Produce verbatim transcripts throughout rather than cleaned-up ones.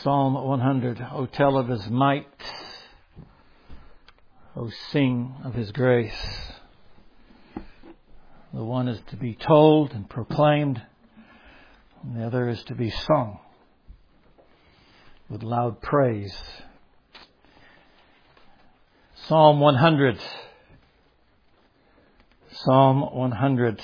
Psalm one hundred. O tell of His might. O sing of His grace. The one is to be told and proclaimed, and the other is to be sung with loud praise. Psalm one hundred. Psalm one hundred.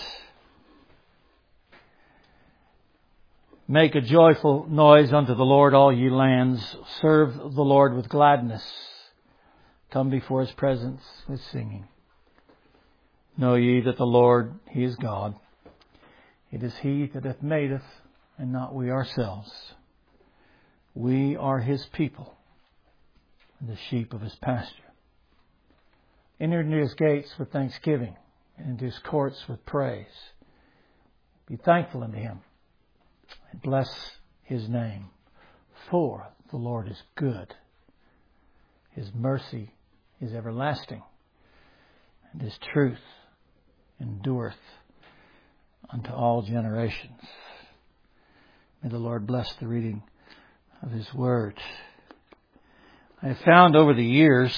Make a joyful noise unto the Lord, all ye lands. Serve the Lord with gladness. Come before His presence with singing. Know ye that the Lord, He is God. It is He that hath made us, and not we ourselves. We are His people, and the sheep of His pasture. Enter into His gates with thanksgiving, and into His courts with praise. Be thankful unto Him, and bless His name. For the Lord is good. His mercy is everlasting, and His truth endureth unto all generations. May the Lord bless the reading of His Word. I have found over the years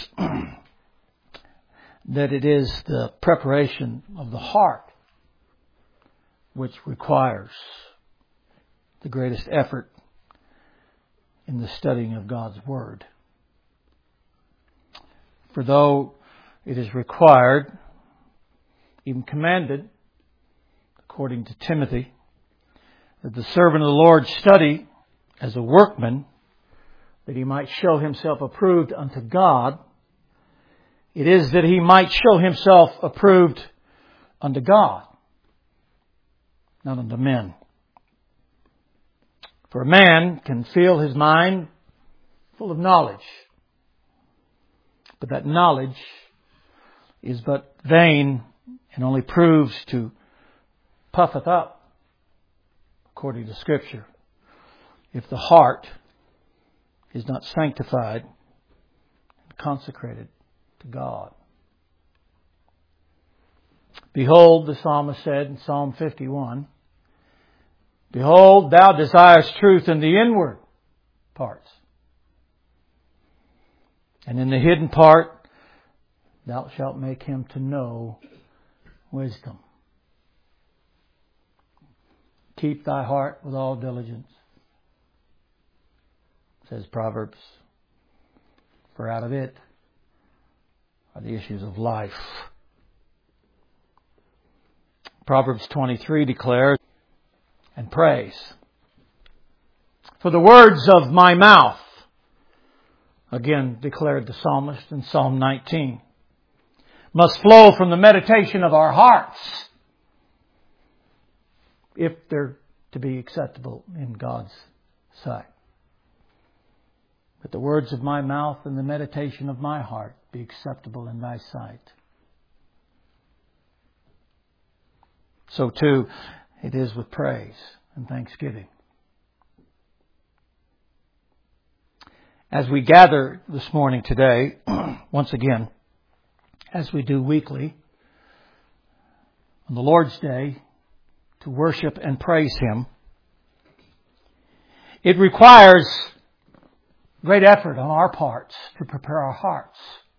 that it is the preparation of the heart which requires the greatest effort in the studying of God's Word. For though it is required, even commanded, according to Timothy, that the servant of the Lord study as a workman, that he might show himself approved unto God, it is that he might show himself approved unto God, not unto men. For a man can feel his mind full of knowledge, but that knowledge is but vain and only proves to puffeth up, according to Scripture, if the heart is not sanctified and consecrated to God. Behold, the psalmist said in Psalm fifty-one, Behold, thou desirest truth in the inward parts, and in the hidden part thou shalt make him to know wisdom. Keep thy heart with all diligence, says Proverbs, for out of it are the issues of life. Proverbs twenty-three declares and prays, for the words of my mouth, again declared the psalmist in Psalm nineteen, must flow from the meditation of our hearts, if they're to be acceptable in God's sight. But the words of my mouth and the meditation of my heart be acceptable in thy sight. So too it is with praise and thanksgiving. As we gather this morning today, once again, as we do weekly, on the Lord's Day, to worship and praise Him, it requires great effort on our parts to prepare our hearts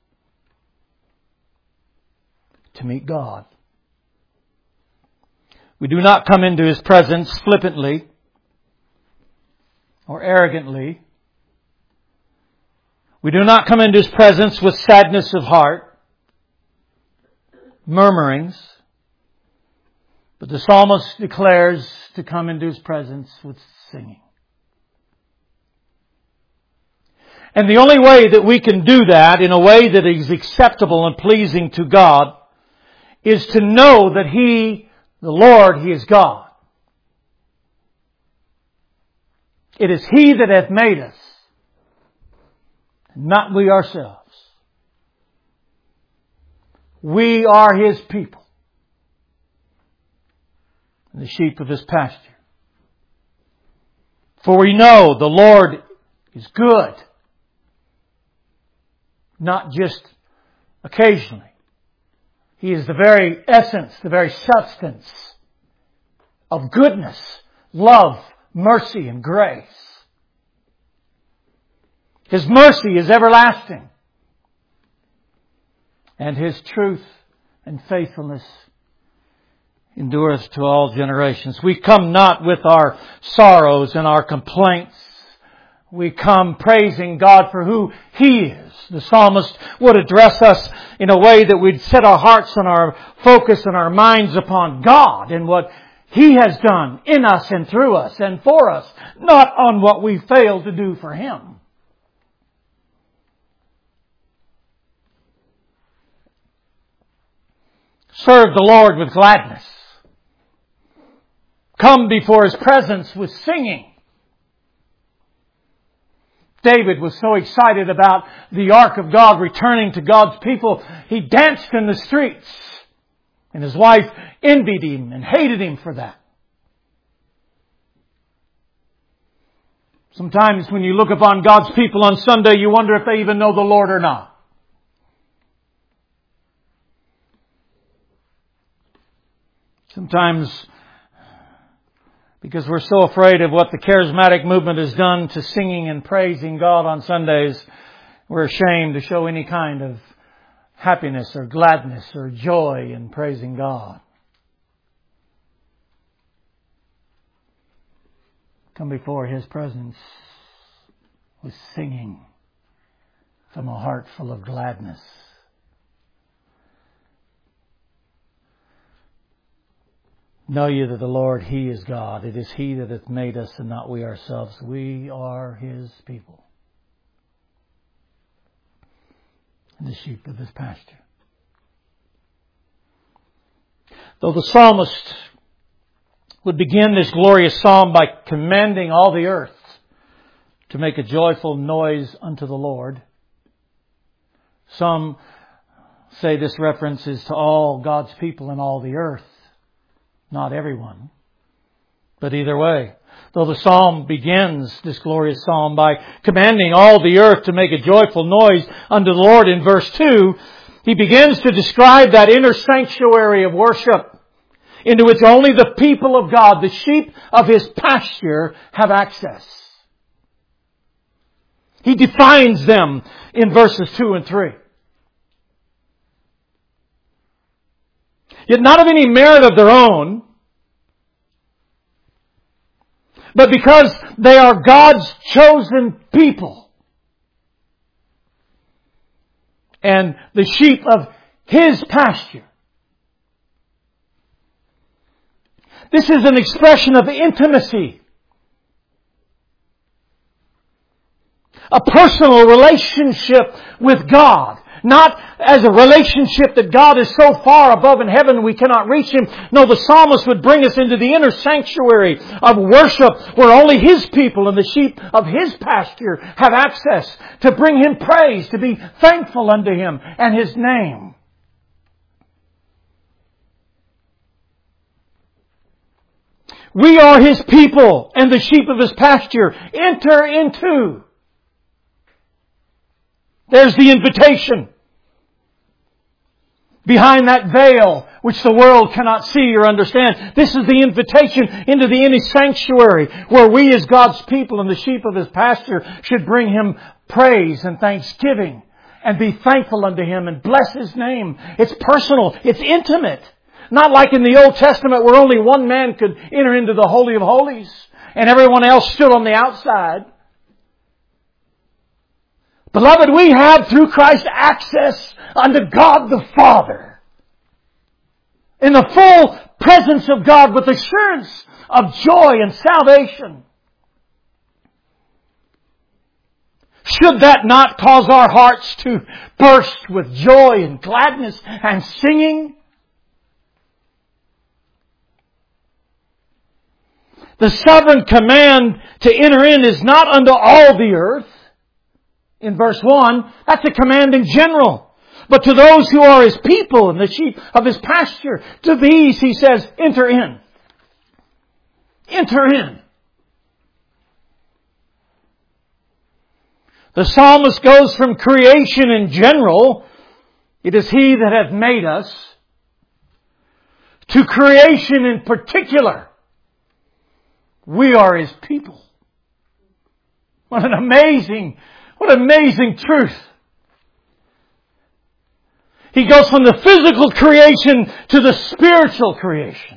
to meet God. We do not come into His presence flippantly or arrogantly. We do not come into His presence with sadness of heart, murmurings. But the psalmist declares to come into His presence with singing. And the only way that we can do that in a way that is acceptable and pleasing to God is to know that He, the Lord, He is God. It is He that hath made us, not we ourselves. We are His people, and the sheep of His pasture. For we know the Lord is good, not just occasionally. He is the very essence, the very substance of goodness, love, mercy, and grace. His mercy is everlasting. And His truth and faithfulness endureth to all generations. We come not with our sorrows and our complaints. We come praising God for who He is. The psalmist would address us in a way that we'd set our hearts and our focus and our minds upon God and what He has done in us and through us and for us, not on what we fail to do for Him. Serve the Lord with gladness. Come before His presence with singing. David was so excited about the ark of God returning to God's people, he danced in the streets. And his wife envied him and hated him for that. Sometimes when you look upon God's people on Sunday, you wonder if they even know the Lord or not. Sometimes, because we're so afraid of what the charismatic movement has done to singing and praising God on Sundays, we're ashamed to show any kind of happiness or gladness or joy in praising God. Come before His presence with singing from a heart full of gladness. Know ye that the Lord, He is God. It is He that hath made us and not we ourselves. We are His people, and the sheep of His pasture. Though the psalmist would begin this glorious psalm by commanding all the earth to make a joyful noise unto the Lord, some say this reference is to all God's people in all the earth. Not everyone. But either way, though the psalm begins, this glorious psalm, by commanding all the earth to make a joyful noise unto the Lord in verse two, he begins to describe that inner sanctuary of worship into which only the people of God, the sheep of His pasture, have access. He defines them in verses two and three. Yet not of any merit of their own, but because they are God's chosen people and the sheep of His pasture. This is an expression of intimacy, a personal relationship with God. Not as a relationship that God is so far above in heaven we cannot reach Him. No, the psalmist would bring us into the inner sanctuary of worship where only His people and the sheep of His pasture have access to bring Him praise, to be thankful unto Him and His name. We are His people and the sheep of His pasture. Enter into. There's the invitation. Behind that veil, which the world cannot see or understand, this is the invitation into the inner sanctuary where we as God's people and the sheep of His pasture should bring Him praise and thanksgiving and be thankful unto Him and bless His name. It's personal. It's intimate. Not like in the Old Testament where only one man could enter into the Holy of Holies and everyone else stood on the outside. Beloved, we have through Christ access unto God the Father in the full presence of God with assurance of joy and salvation. Should that not cause our hearts to burst with joy and gladness and singing? The sovereign command to enter in is not unto all the earth. In verse one, that's a command in general. But to those who are His people and the sheep of His pasture, to these He says, enter in. Enter in. The psalmist goes from creation in general, it is He that hath made us, to creation in particular. We are His people. What an amazing What amazing truth. He goes from the physical creation to the spiritual creation.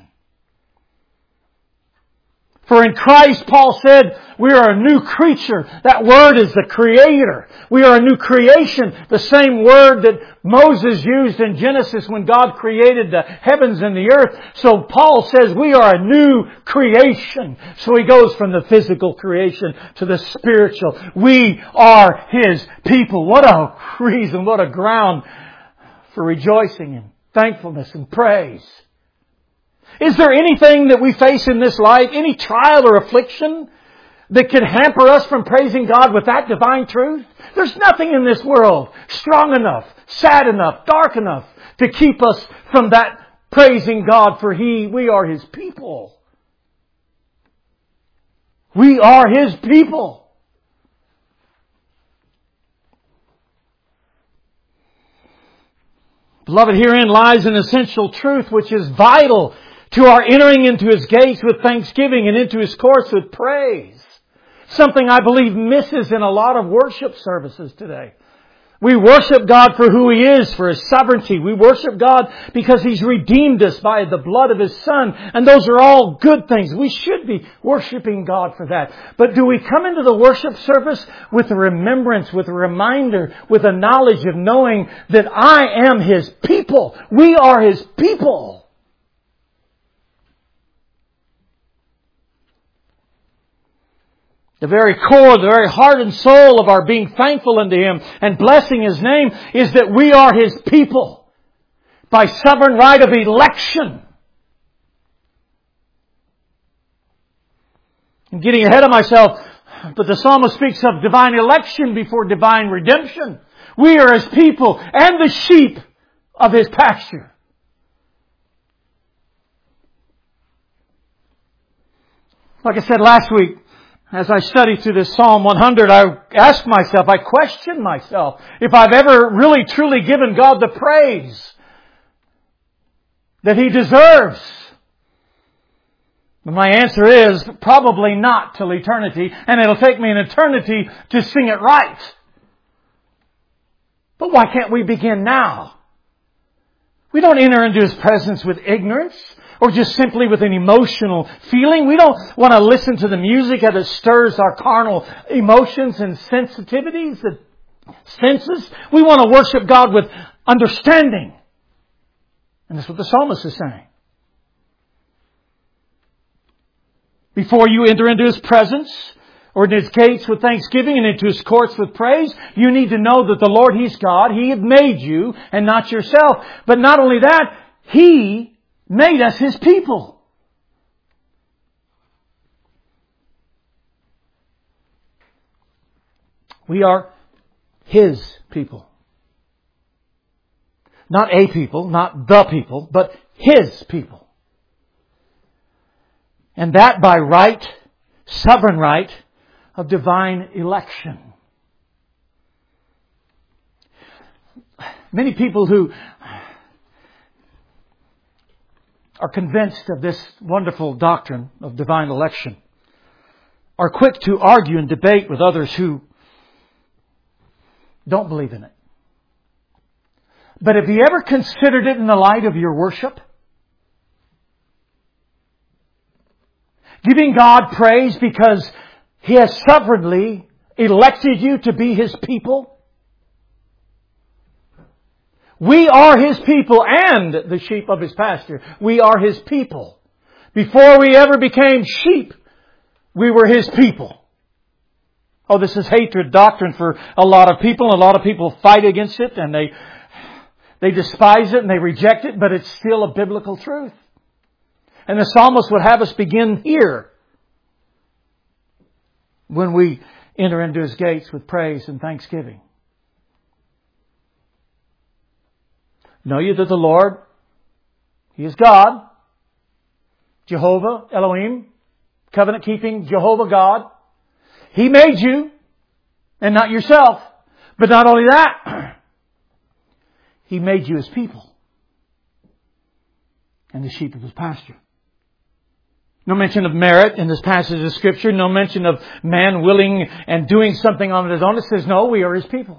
For in Christ, Paul said, we are a new creature. That word is the creator. We are a new creation. The same word that Moses used in Genesis when God created the heavens and the earth. So Paul says we are a new creation. So he goes from the physical creation to the spiritual. We are His people. What a reason, what a ground for rejoicing and thankfulness and praise. Is there anything that we face in this life, any trial or affliction, that could hamper us from praising God with that divine truth? There's nothing in this world strong enough, sad enough, dark enough to keep us from that praising God, for He, we are His people. We are His people. Beloved, herein lies an essential truth which is vital to our entering into His gates with thanksgiving and into His courts with praise. Something I believe misses in a lot of worship services today. We worship God for who He is, for His sovereignty. We worship God because He's redeemed us by the blood of His Son. And those are all good things. We should be worshiping God for that. But do we come into the worship service with a remembrance, with a reminder, with a knowledge of knowing that I am His people? We are His people. The very core, the very heart and soul of our being thankful unto Him and blessing His name is that we are His people by sovereign right of election. I'm getting ahead of myself, but the psalmist speaks of divine election before divine redemption. We are His people and the sheep of His pasture. Like I said last week, as I studied through this Psalm one hundred, I asked myself, I questioned myself, if I've ever really truly given God the praise that He deserves. And my answer is probably not till eternity, and it'll take me an eternity to sing it right. But why can't we begin now? We don't enter into His presence with ignorance, or just simply with an emotional feeling. We don't want to listen to the music as it stirs our carnal emotions and sensitivities, the senses. We want to worship God with understanding. And that's what the psalmist is saying. Before you enter into His presence, or into His gates with thanksgiving and into His courts with praise, you need to know that the Lord, He's God. He had made you and not yourself. But not only that, He made us His people. We are His people. Not a people, not the people, but His people. And that by right, sovereign right of divine election. Many people who are convinced of this wonderful doctrine of divine election are quick to argue and debate with others who don't believe in it. But have you ever considered it in the light of your worship? Giving God praise because He has sovereignly elected you to be His people? We are His people and the sheep of His pasture. We are His people. Before we ever became sheep, we were His people. Oh, this is hatred doctrine for a lot of people. A lot of people fight against it and they, they despise it and they reject it, but it's still a biblical truth. And the psalmist would have us begin here when we enter into His gates with praise and thanksgiving. Know ye that the Lord, He is God, Jehovah, Elohim, covenant-keeping Jehovah God. He made you and not yourself. But not only that, He made you His people and the sheep of His pasture. No mention of merit in this passage of Scripture. No mention of man willing and doing something on his own. It says, no, we are His people.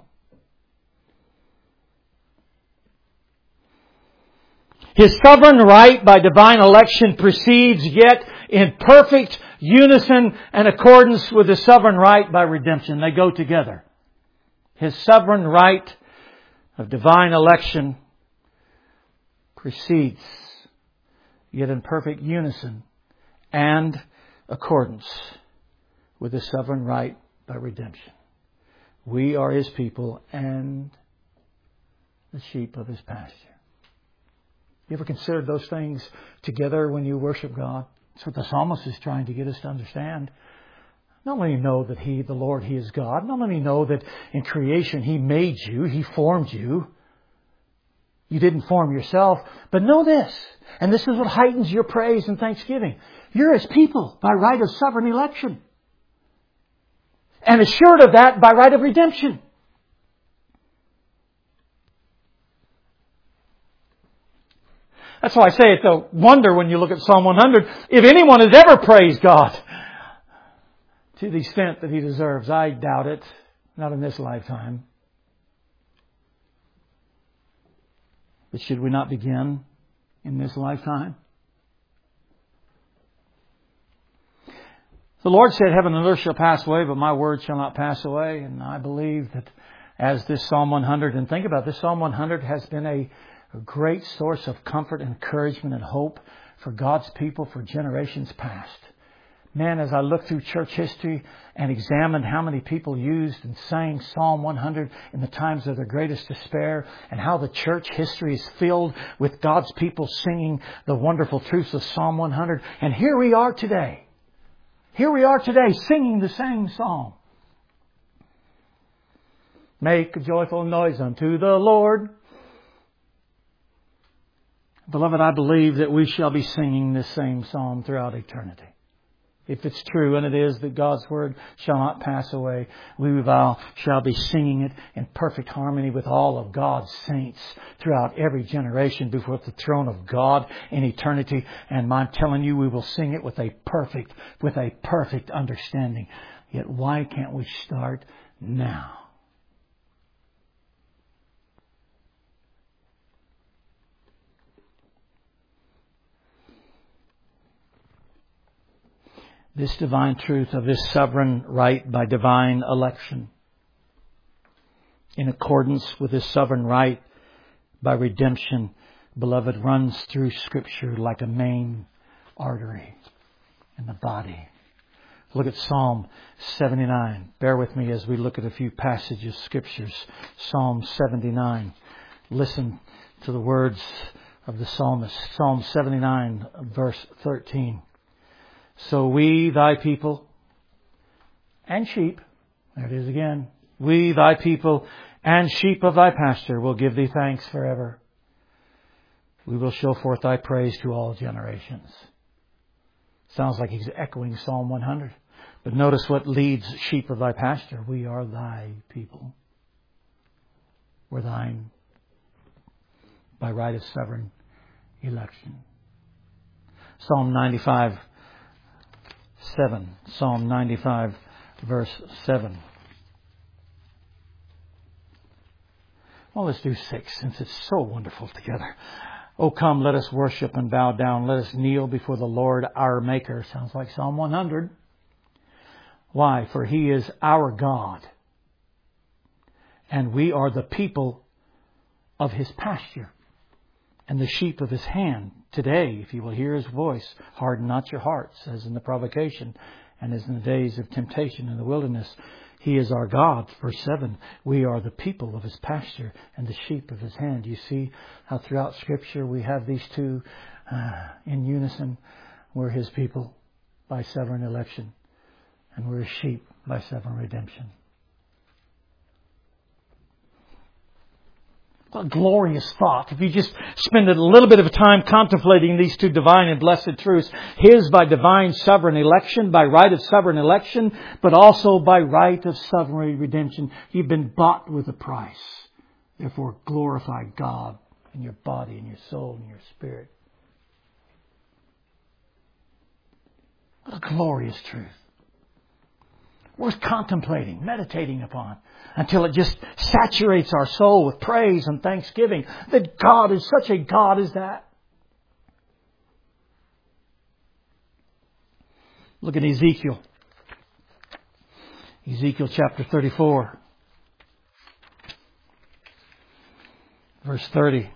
His sovereign right by divine election precedes, yet in perfect unison and accordance with His sovereign right by redemption. They go together. His sovereign right of divine election precedes, yet in perfect unison and accordance with His sovereign right by redemption. We are His people and the sheep of His pasture. You ever considered those things together when you worship God? That's what the psalmist is trying to get us to understand. Not only know that He, the Lord, He is God. Not only know that in creation He made you, He formed you. You didn't form yourself. But know this, and this is what heightens your praise and thanksgiving. You're His people by right of sovereign election. And assured of that by right of redemption. That's why I say it's a wonder when you look at Psalm one hundred. If anyone has ever praised God to the extent that he deserves, I doubt it. Not in this lifetime. But should we not begin in this lifetime? The Lord said, heaven and earth shall pass away, but my word shall not pass away. And I believe that as this Psalm one hundred, and think about this, Psalm one hundred has been a, a great source of comfort, encouragement, and hope for God's people for generations past. Man, as I look through church history and examined how many people used and sang Psalm one hundred in the times of their greatest despair, and how the church history is filled with God's people singing the wonderful truths of Psalm one hundred. And here we are today. Here we are today singing the same psalm. Make a joyful noise unto the Lord. Beloved, I believe that we shall be singing this same psalm throughout eternity. If it's true, and it is, that God's Word shall not pass away, we vow shall be singing it in perfect harmony with all of God's saints throughout every generation before the throne of God in eternity. And I'm telling you, we will sing it with a perfect, with a perfect understanding. Yet why can't we start now? This divine truth of His sovereign right by divine election, in accordance with His sovereign right by redemption, beloved, runs through Scripture like a main artery in the body. Look at Psalm seventy-nine. Bear with me as we look at a few passages of Scriptures. Psalm seventy-nine. Listen to the words of the psalmist. Psalm seventy-nine, verse thirteen. So we, thy people, and sheep, there it is again, we, thy people, and sheep of thy pasture, will give thee thanks forever. We will show forth thy praise to all generations. Sounds like he's echoing Psalm one hundred. But notice what leads sheep of thy pasture. We are thy people. We're thine by right of sovereign election. Psalm ninety-five. seven. Psalm ninety-five, verse seven. Well, let's do six, since it's so wonderful together. Oh, come, let us worship and bow down. Let us kneel before the Lord our Maker. Sounds like Psalm one hundred. Why? For He is our God, and we are the people of His pasture and the sheep of His hand. Today, if you will hear His voice, harden not your hearts, as in the provocation and as in the days of temptation in the wilderness. He is our God. Verse seven, we are the people of His pasture and the sheep of His hand. You see how throughout Scripture we have these two uh, in unison. We're His people by sovereign election, and we're His sheep by sovereign redemption. What a glorious thought. If you just spend a little bit of time contemplating these two divine and blessed truths. His by divine sovereign election, by right of sovereign election, but also by right of sovereign redemption. You've been bought with a price. Therefore, glorify God in your body, in your soul, in your spirit. What a glorious truth. Worth contemplating, meditating upon, until it just saturates our soul with praise and thanksgiving that God is such a God as that. Look at Ezekiel. Ezekiel chapter thirty-four. Verse thirty.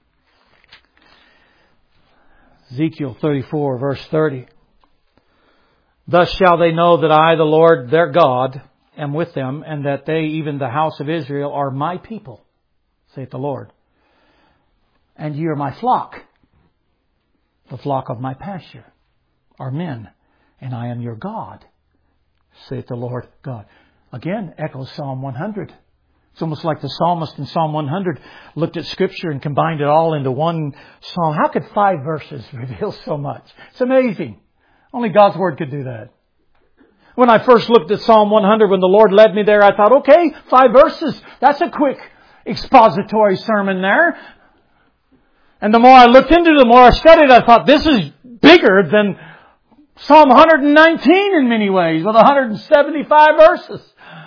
Ezekiel thirty-four, verse thirty. Thus shall they know that I, the Lord their God, am with them, and that they, even the house of Israel, are my people, saith the Lord. And ye are my flock, the flock of my pasture, are men, and I am your God, saith the Lord God. Again, echoes Psalm one hundred. It's almost like the psalmist in Psalm one hundred looked at Scripture and combined it all into one psalm. How could five verses reveal so much? It's amazing. Only God's Word could do that. When I first looked at Psalm one hundred, when the Lord led me there, I thought, okay, five verses. That's a quick expository sermon there. And the more I looked into it, the more I studied, I thought, this is bigger than Psalm one hundred nineteen in many ways, with one hundred seventy-five verses.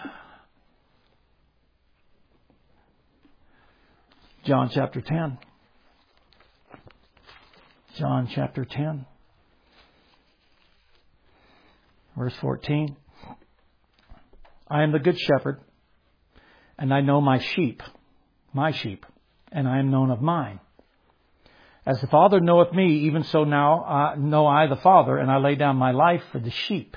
John chapter ten. John chapter ten. Verse fourteen. I am the good shepherd, and I know my sheep, my sheep, and I am known of mine. As the Father knoweth me, even so now uh, know I the Father, and I lay down my life for the sheep.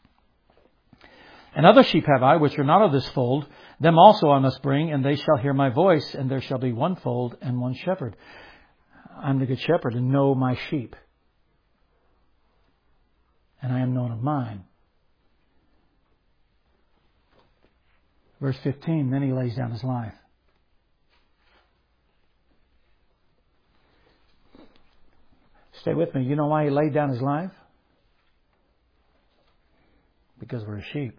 And other sheep have I, which are not of this fold. Them also I must bring, and they shall hear my voice, and there shall be one fold and one shepherd. I am the good shepherd, and know my sheep, and I am known of mine. Verse fifteen, then he lays down his life. Stay with me. You know why he laid down his life? Because we're sheep.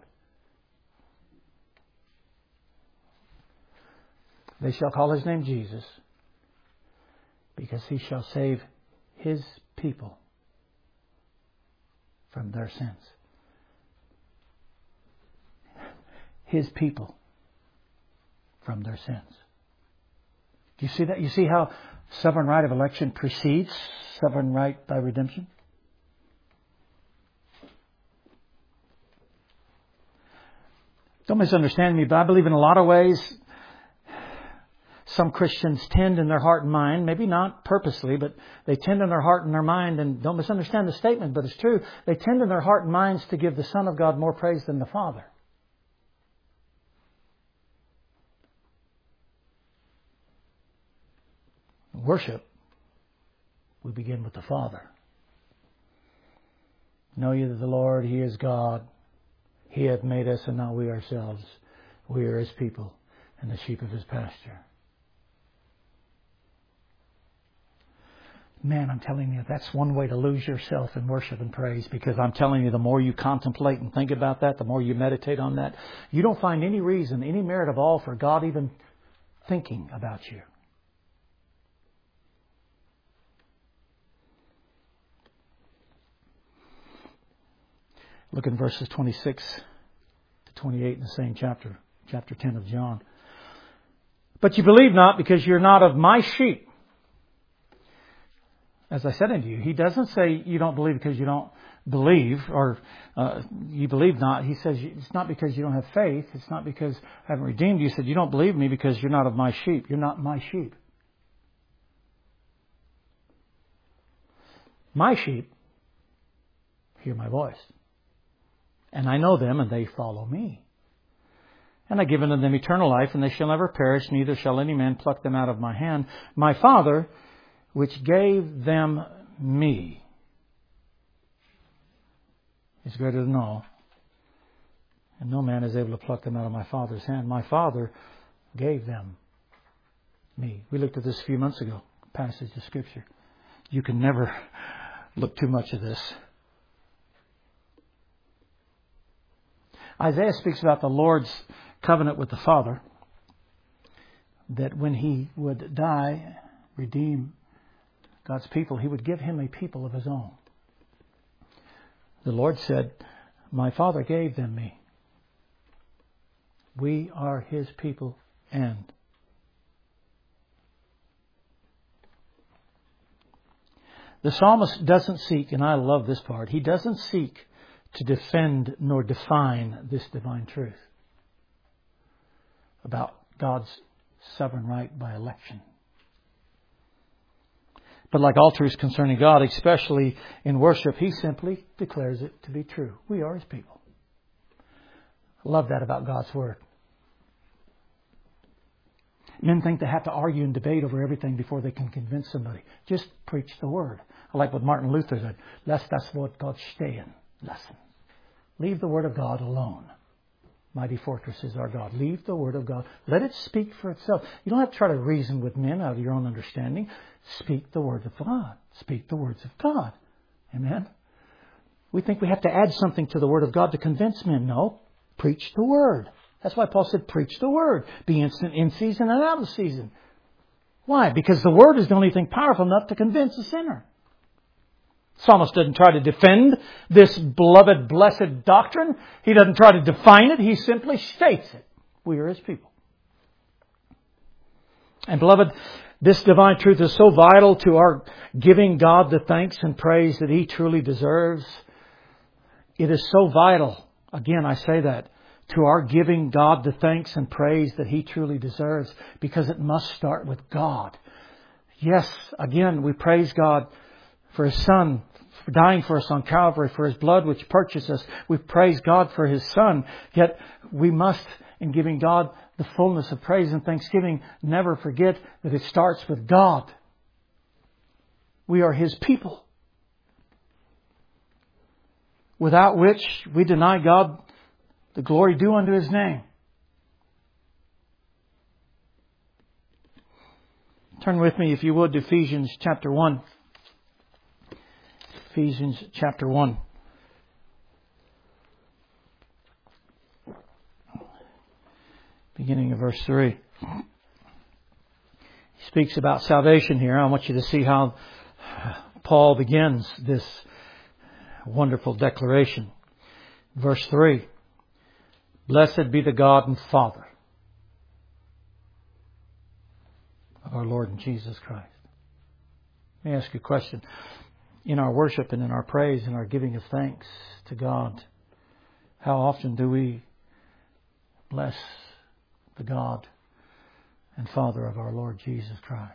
They shall call his name Jesus, because he shall save his people from their sins. His people from their sins. Do you see that? You see how sovereign right of election precedes sovereign right by redemption? Don't misunderstand me, but I believe in a lot of ways some Christians tend in their heart and mind, maybe not purposely, but they tend in their heart and their mind, and don't misunderstand the statement, but it's true, they tend in their heart and minds to give the Son of God more praise than the Father. Worship, we begin with the Father. Know ye that the Lord, He is God. He hath made us, and not we ourselves. We are His people, and the sheep of His pasture. Man, I'm telling you, that's one way to lose yourself in worship and praise, because I'm telling you, the more you contemplate and think about that, the more you meditate on that, you don't find any reason, any merit of all for God even thinking about you. Look in verses twenty-six to twenty-eight in the same chapter, chapter ten of John. But you believe not, because you're not of my sheep. As I said unto you, He doesn't say you don't believe because you don't believe, or uh, you believe not. He says it's not because you don't have faith. It's not because I haven't redeemed you. He said you don't believe me because you're not of my sheep. You're not my sheep. My sheep hear my voice. And I know them, and they follow me. And I give unto them eternal life, and they shall never perish, neither shall any man pluck them out of my hand. My Father, which gave them me, is greater than all, and no man is able to pluck them out of my Father's hand. My Father gave them me. We looked at this a few months ago, passage of Scripture. You can never look too much of this. Isaiah speaks about the Lord's covenant with the Father, that when He would die, redeem God's people, He would give Him a people of His own. The Lord said, my Father gave them me. We are His people and the psalmist doesn't seek, and I love this part, he doesn't seek to defend nor define this divine truth about God's sovereign right by election. But like all truths concerning God, especially in worship, He simply declares it to be true. We are His people. I love that about God's Word. Men think they have to argue and debate over everything before they can convince somebody. Just preach the Word. I like what Martin Luther said. Lass das Wort Gott stehen lassen. Leave the Word of God alone. Mighty fortress is our God. Leave the Word of God. Let it speak for itself. You don't have to try to reason with men out of your own understanding. Speak the words of God. Speak the words of God. Amen? We think we have to add something to the Word of God to convince men. No. Preach the Word. That's why Paul said, preach the Word. Be instant in season and out of season. Why? Because the Word is the only thing powerful enough to convince a sinner. Psalmist doesn't try to defend this beloved, blessed doctrine. He doesn't try to define it. He simply states it. We are His people. And beloved, this divine truth is so vital to our giving God the thanks and praise that He truly deserves. It is so vital, again I say that, to our giving God the thanks and praise that He truly deserves, because it must start with God. Yes, again, we praise God for His Son, for dying for us on Calvary, for His blood which purchased us. We praise God for His Son. Yet we must, in giving God the fullness of praise and thanksgiving, never forget that it starts with God. We are His people, without which we deny God the glory due unto His name. Turn with me, if you would, to Ephesians chapter one. Ephesians chapter one. Beginning of verse three. He speaks about salvation here. I want you to see how Paul begins this wonderful declaration. Verse three. Blessed be the God and Father of our Lord and Jesus Christ. Let me ask you a question. In our worship and in our praise and our giving of thanks to God, how often do we bless the God and Father of our Lord Jesus Christ,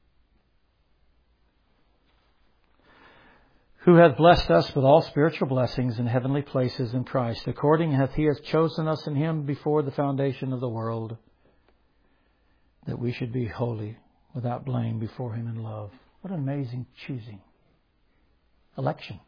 who hath blessed us with all spiritual blessings in heavenly places in Christ, according hath He hath chosen us in Him before the foundation of the world, that we should be holy, without blame before Him in love. What an amazing choosing. Election.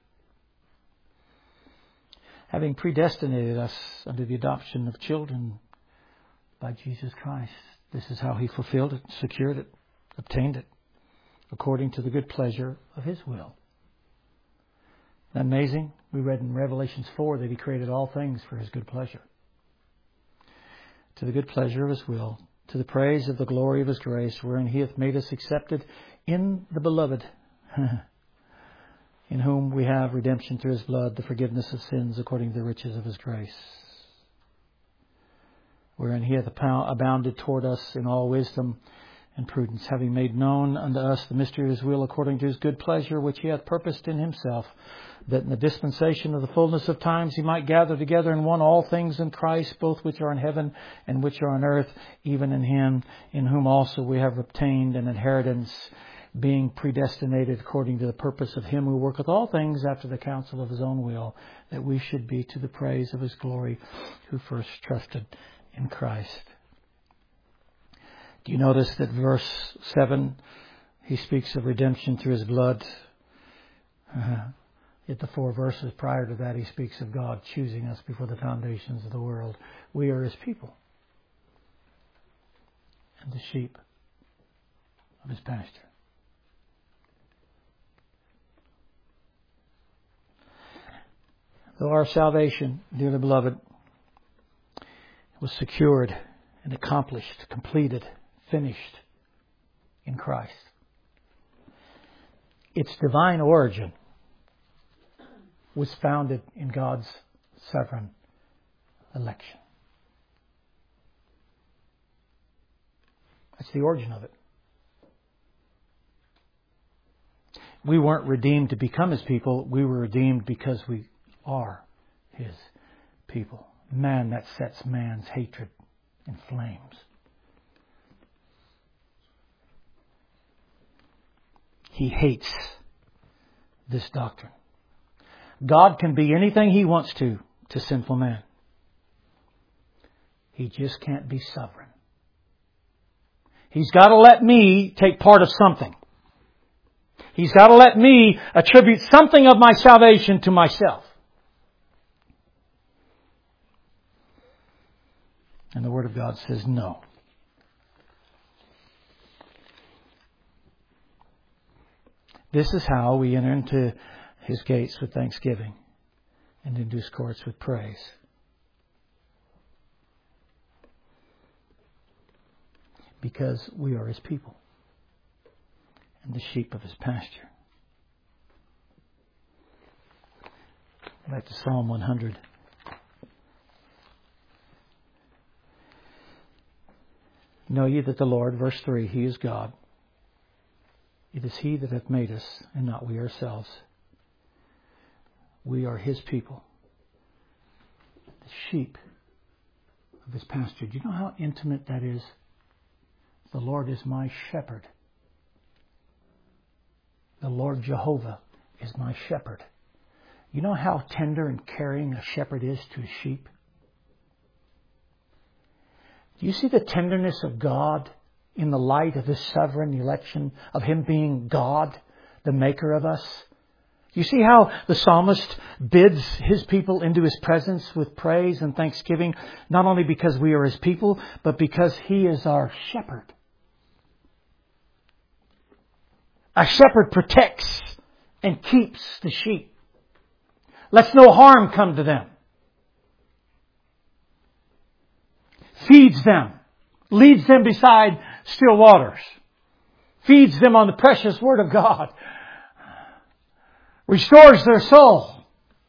Having predestinated us unto the adoption of children by Jesus Christ. This is how He fulfilled it, secured it, obtained it, according to the good pleasure of His will. Isn't that amazing? We read in Revelations four that He created all things for His good pleasure. To the good pleasure of His will, to the praise of the glory of His grace, wherein He hath made us accepted in the Beloved, in whom we have redemption through His blood, the forgiveness of sins according to the riches of His grace, wherein He hath abounded toward us in all wisdom and prudence, having made known unto us the mystery of His will according to His good pleasure, which He hath purposed in Himself, that in the dispensation of the fullness of times He might gather together in one all things in Christ, both which are in heaven and which are on earth, even in Him, in whom also we have obtained an inheritance, being predestinated according to the purpose of Him who worketh all things after the counsel of His own will, that we should be to the praise of His glory, who first trusted in Christ. Do you notice that verse seven, he speaks of redemption through His blood? Uh, yet the four verses prior to that, he speaks of God choosing us before the foundations of the world. We are His people and the sheep of His pasture. Though our salvation, dearly beloved, was secured and accomplished, completed, finished in Christ, its divine origin was founded in God's sovereign election. That's the origin of it. We weren't redeemed to become His people. We were redeemed because we are His people. Man, that sets man's hatred in flames. He hates this doctrine. God can be anything He wants to to sinful man. He just can't be sovereign. He's got to let me take part of something. He's got to let me attribute something of my salvation to myself. And the Word of God says no. This is how we enter into His gates with thanksgiving and into His courts with praise. Because we are His people and the sheep of His pasture. Back to Psalm one hundred. Know ye that the Lord, verse three, He is God. It is He that hath made us, and not we ourselves. We are His people, the sheep of His pasture. Do you know how intimate that is? The Lord is my shepherd. The Lord Jehovah is my shepherd. You know how tender and caring a shepherd is to his sheep? Do you see the tenderness of God in the light of His sovereign election, of Him being God, the maker of us? You see how the psalmist bids his people into His presence with praise and thanksgiving, not only because we are His people, but because He is our shepherd. A shepherd protects and keeps the sheep. Lets no harm come to them. Feeds them. Leads them beside still waters. Feeds them on the precious Word of God. Restores their soul.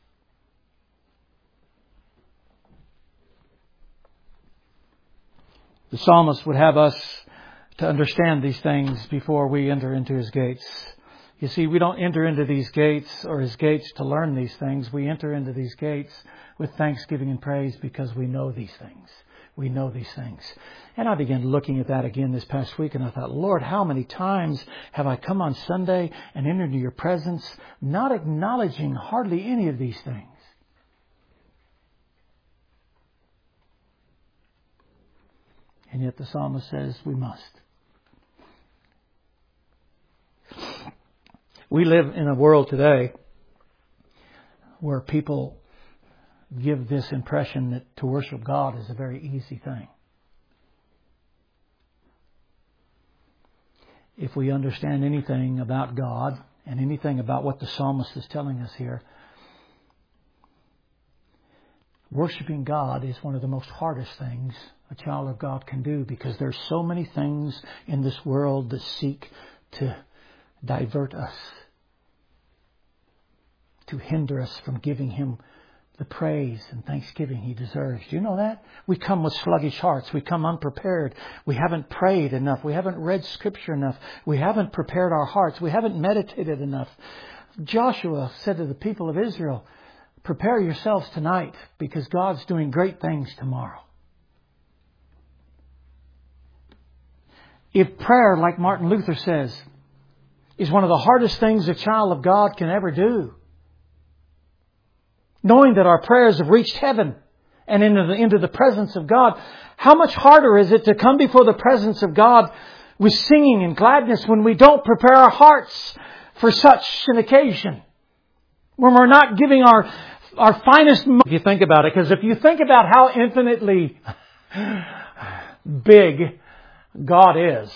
The psalmist would have us to understand these things before we enter into His gates. You see, we don't enter into these gates or His gates to learn these things. We enter into these gates with thanksgiving and praise because we know these things. We know these things. And I began looking at that again this past week, and I thought, Lord, how many times have I come on Sunday and entered into Your presence not acknowledging hardly any of these things? And yet the psalmist says we must. We live in a world today where people give this impression that to worship God is a very easy thing. If we understand anything about God and anything about what the psalmist is telling us here, worshiping God is one of the most hardest things a child of God can do, because there's so many things in this world that seek to divert us, to hinder us from giving Him the praise and thanksgiving He deserves. Do you know that? We come with sluggish hearts. We come unprepared. We haven't prayed enough. We haven't read Scripture enough. We haven't prepared our hearts. We haven't meditated enough. Joshua said to the people of Israel, prepare yourselves tonight because God's doing great things tomorrow. If prayer, like Martin Luther says, is one of the hardest things a child of God can ever do, knowing that our prayers have reached heaven and into the, into the presence of God, how much harder is it to come before the presence of God with singing and gladness when we don't prepare our hearts for such an occasion? When we're not giving our, our finest... If you think about it, because if you think about how infinitely big God is,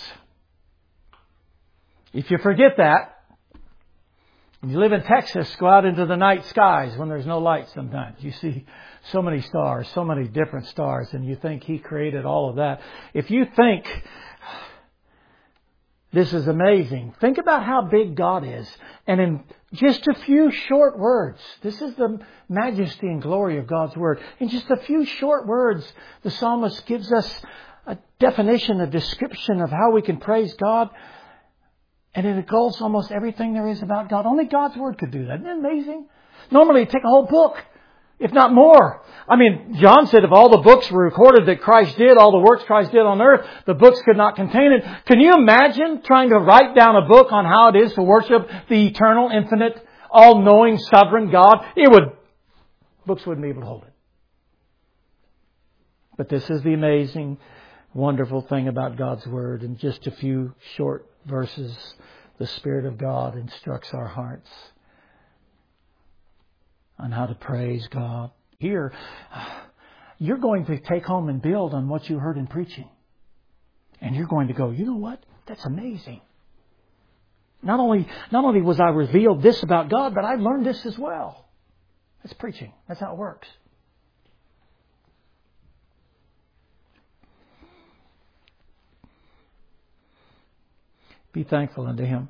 if you forget that, when you live in Texas, go out into the night skies when there's no light sometimes. You see so many stars, so many different stars, and you think He created all of that. If you think This is amazing. Think about how big God is. And in just a few short words, this is the majesty and glory of God's Word. In just a few short words, the psalmist gives us a definition, a description of how we can praise God. And it engulfs almost everything there is about God. Only God's Word could do that. Isn't it amazing? Normally it'd take a whole book, if not more. I mean, John said if all the books were recorded that Christ did, all the works Christ did on earth, the books could not contain it. Can you imagine trying to write down a book on how it is to worship the eternal, infinite, all-knowing, sovereign God? It would, books wouldn't be able to hold it. But this is the amazing, wonderful thing about God's Word. In just a few short verses, the Spirit of God instructs our hearts on how to praise God. Here, you're going to take home and build on what you heard in preaching. And you're going to go, you know what? That's amazing. Not only, not only was I revealed this about God, but I learned this as well. That's preaching. That's how it works. Be thankful unto Him.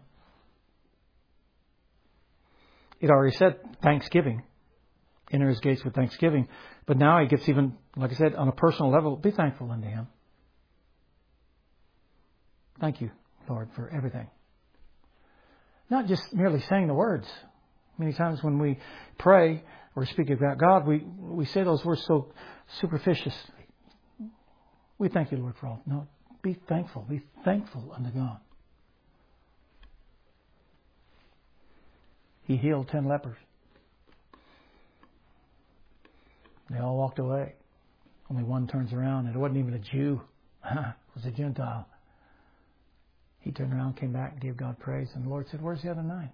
It already said thanksgiving. Enter His gates with thanksgiving. But now He gets even, like I said, on a personal level, be thankful unto Him. Thank you, Lord, for everything. Not just merely saying the words. Many times when we pray or speak about God, we, we say those words so superficially. We thank you, Lord, for all. No, be thankful. Be thankful unto God. He healed ten lepers. They all walked away. Only one turns around, and it wasn't even a Jew. It was a Gentile. He turned around, came back, and gave God praise. And the Lord said, where's the other nine?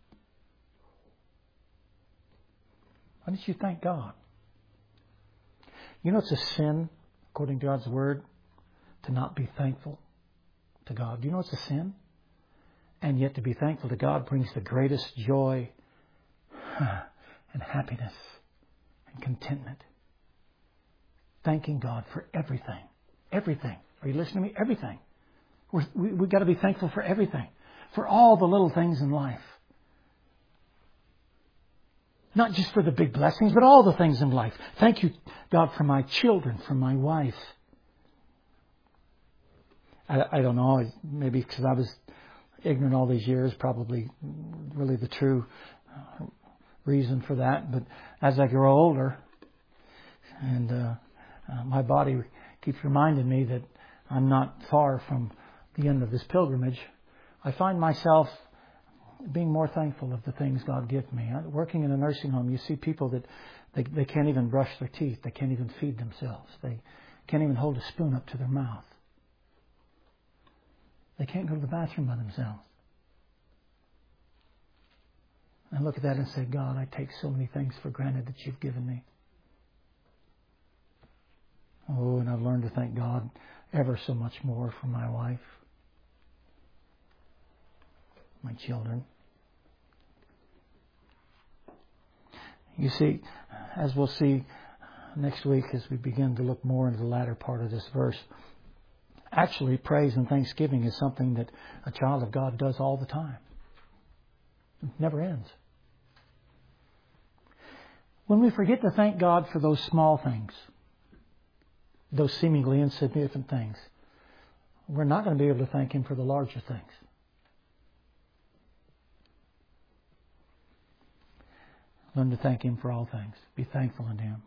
Why didn't you thank God? You know it's a sin, according to God's Word, to not be thankful to God. Do you know it's a sin? And yet to be thankful to God brings the greatest joy and happiness and contentment. Thanking God for everything. Everything. Are you listening to me? Everything. We're, we, we've got to be thankful for everything. For all the little things in life. Not just for the big blessings, but all the things in life. Thank you, God, for my children, for my wife. I, I don't know. Maybe because I was ignorant all these years, probably really the true reason for that. But as I grow older, and uh, uh, my body keeps reminding me that I'm not far from the end of this pilgrimage, I find myself being more thankful of the things God gives me. Working in a nursing home, you see people that they, they can't even brush their teeth. They can't even feed themselves. They can't even hold a spoon up to their mouth. They can't go to the bathroom by themselves. I look at that and say, God, I take so many things for granted that you've given me. Oh, and I've learned to thank God ever so much more for my wife, my children. You see, as we'll see next week as we begin to look more into the latter part of this verse, actually, praise and thanksgiving is something that a child of God does all the time. It never ends. When we forget to thank God for those small things, those seemingly insignificant things, we're not going to be able to thank Him for the larger things. Learn to thank Him for all things. Be thankful unto Him.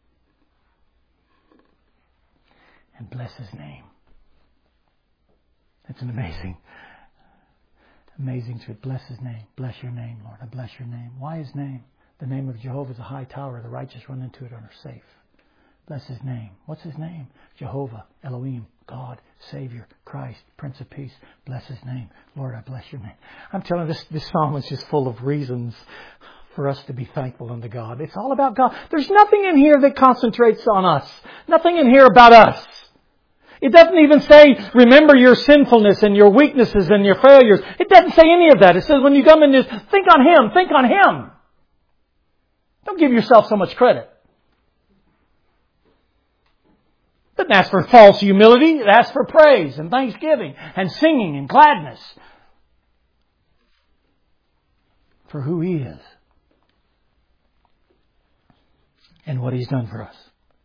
And bless His name. It's an amazing, amazing truth. Bless His name. Bless your name, Lord. I bless your name. Why His name? The name of Jehovah is a high tower. The righteous run into it and are safe. Bless His name. What's His name? Jehovah, Elohim, God, Savior, Christ, Prince of Peace. Bless His name. Lord, I bless your name. I'm telling you, this, this psalm is just full of reasons for us to be thankful unto God. It's all about God. There's nothing in here that concentrates on us. Nothing in here about us. It doesn't even say, remember your sinfulness and your weaknesses and your failures. It doesn't say any of that. It says when you come in this, think on Him. Think on Him. Don't give yourself so much credit. Doesn't ask for false humility. It asks for praise and thanksgiving and singing and gladness for who He is and what He's done for us.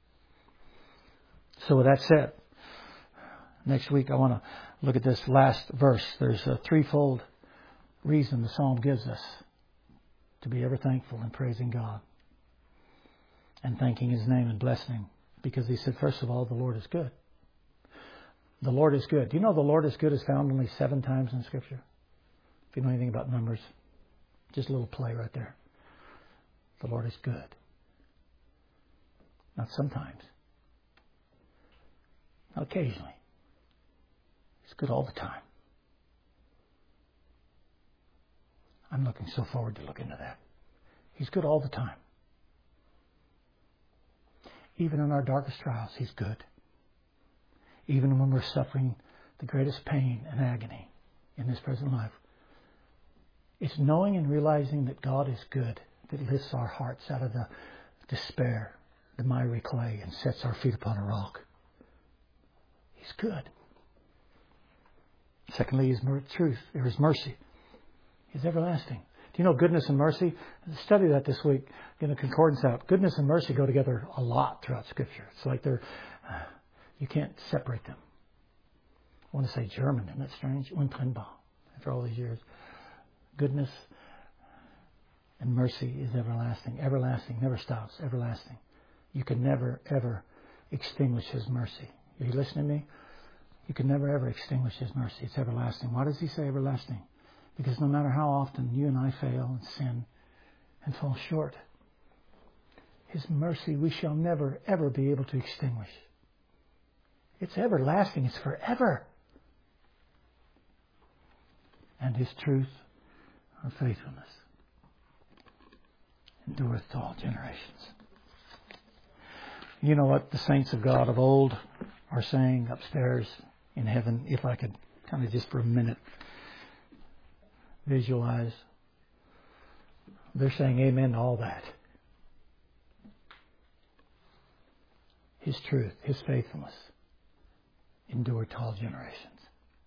So with that said, next week I want to look at this last verse. There's a threefold reason the Psalm gives us to be ever thankful and praising God and thanking His name and blessing Him. Because he said, first of all, the Lord is good. The Lord is good. Do you know the Lord is good is found only seven times in Scripture? If you know anything about numbers, just a little play right there. The Lord is good. Not sometimes. Not occasionally. He's good all the time. I'm looking so forward to look into that. He's good all the time. Even in our darkest trials, He's good. Even when we're suffering the greatest pain and agony in this present life. It's knowing and realizing that God is good that lifts our hearts out of the despair, the miry clay, and sets our feet upon a rock. He's good. Secondly, His truth, or His mercy. He's everlasting. Do you know goodness and mercy? Study that this week. Get a concordance out. Goodness and mercy go together a lot throughout Scripture. It's like they're, uh, you can't separate them. I want to say German. Isn't that strange? Untrennbar. After all these years. Goodness and mercy is everlasting. Everlasting. Never stops. Everlasting. You can never, ever extinguish His mercy. Are you listening to me? You can never, ever extinguish His mercy. It's everlasting. Why does He say everlasting? Because no matter how often you and I fail and sin and fall short, His mercy we shall never, ever be able to extinguish. It's everlasting. It's forever. And His truth or faithfulness endureth to all generations. You know what the saints of God of old are saying upstairs in heaven, if I could kind of just for a minute visualize. They're saying amen to all that. His truth, His faithfulness endure to all generations.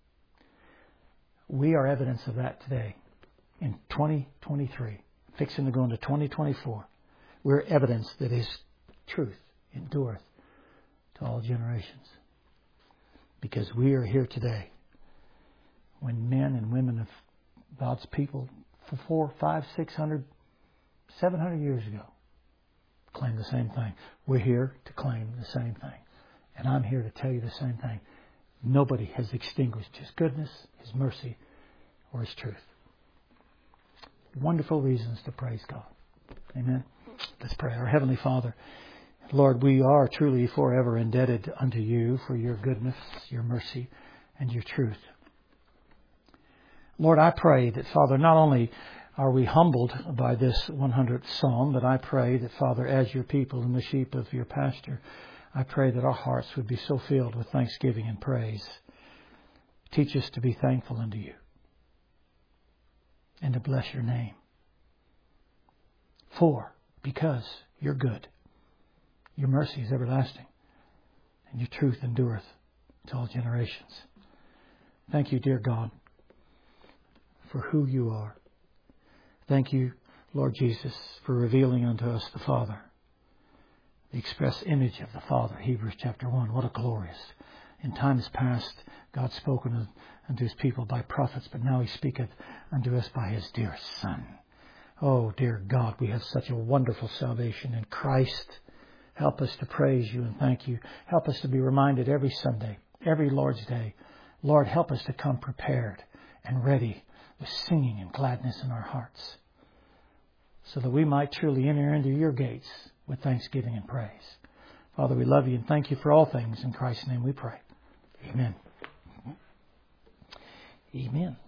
We are evidence of that today in twenty twenty-three, fixing to go into twenty twenty-four. We're evidence that His truth endureth to all generations. Because we are here today when men and women of God's people for four, five, six hundred, seven hundred years ago claimed the same thing. We're here to claim the same thing. And I'm here to tell you the same thing. Nobody has extinguished His goodness, His mercy, or His truth. Wonderful reasons to praise God. Amen. Let's pray. Our Heavenly Father, Lord, we are truly forever indebted unto You for Your goodness, Your mercy, and Your truth. Lord, I pray that, Father, not only are we humbled by this one hundredth Psalm, but I pray that, Father, as Your people and the sheep of Your pasture, I pray that our hearts would be so filled with thanksgiving and praise. Teach us to be thankful unto You and to bless Your name. For, because You're good, Your mercy is everlasting, and Your truth endureth to all generations. Thank You, dear God, for who You are. Thank You, Lord Jesus, for revealing unto us the Father, the express image of the Father. Hebrews chapter one. What a glorious. In times past, God spoken unto His people by prophets, but now He speaketh unto us by His dear Son. Oh, dear God, we have such a wonderful salvation in Christ. Help us to praise You and thank You. Help us to be reminded every Sunday, every Lord's Day. Lord, help us to come prepared and ready with singing and gladness in our hearts, so that we might truly enter into Your gates with thanksgiving and praise. Father, we love You and thank You for all things. In Christ's name we pray. Amen. Amen.